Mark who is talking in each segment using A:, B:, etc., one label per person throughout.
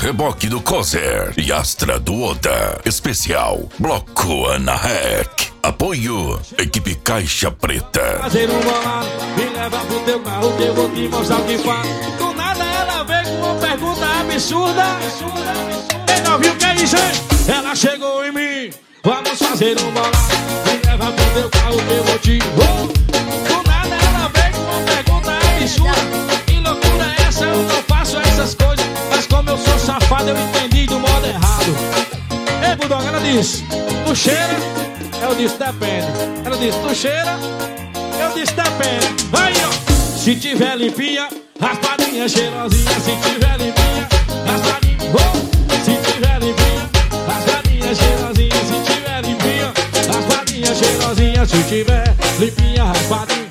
A: reboque do Coser e Astra do Oda. Especial Bloco Ana Rec. Apoio Equipe Caixa Preta.
B: Fazer um bolado, me leva pro teu carro que eu vou te mostrar o que faz. Do nada ela veio com uma pergunta absurda. Quem não viu que é isso, hein? Ela chegou em mim. Vamos fazer um bolado, me leva pro teu carro que eu vou te... Do nada ela veio com uma pergunta absurda. Que loucura é essa? Eu não faço essas coisas. Mas como eu sou safado, eu entendi do modo errado. Ei, Bulldog, ela disse: tu cheira? Eu disse: depende. Ela disse: tu cheira? Eu disse: depende. Aí, ó. Se tiver limpinha, raspadinha cheirosinha. Se tiver limpinha, raspadinha. Se tiver limpinha, raspadinha cheirosinha. Se tiver limpinha, raspadinha cheirosinha. Se tiver limpinha, raspadinha.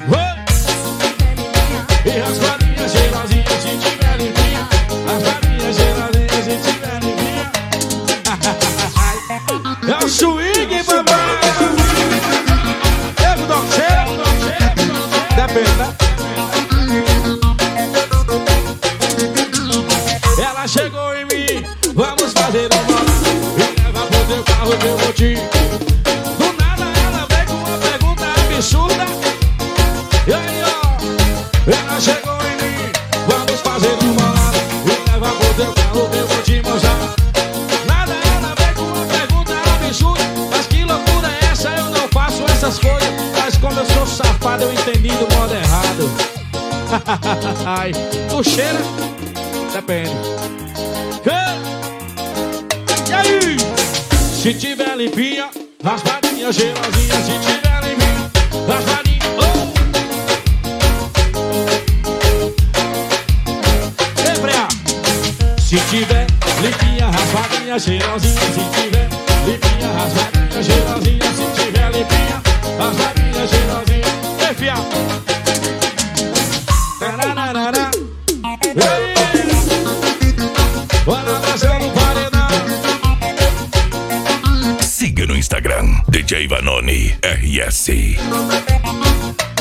B: E raspadinha cheirosinha. Se tiver limpinha, raspadinha cheirosinha. Se tiver limpinha. É o swing, papai. Ei, Bulldog, cheira? Depende, né? Ela chegou em mim. Vamos fazer um bolado. Me leva pro teu carro que eu vou te... Do nada ela veio com uma pergunta absurda. E aí, ó. Ela chegou em mim. Vamos fazer um bolado. Me leva pro teu carro que eu vou te mostrar. Nada ela veio com uma pergunta absurda. Mas que loucura é essa? Eu não faço essas coisas. Mas como eu sou safado, eu entendi do modo errado. Ai, tu cheira? Depende. E aí? Se tiver limpinha, raspadinha cheirosinha. Se tiver limpinha, raspadinha. Se tiver limpinha, raspadinha cheirosinha. Se tiver limpinha, raspadinha cheirosinha. Se tiver limpinha, raspadinha cheirosinha. Ei, fiel. Tararara. Ei. Bora dançar no paredão.
A: Siga no Instagram DJ Vanoni RS.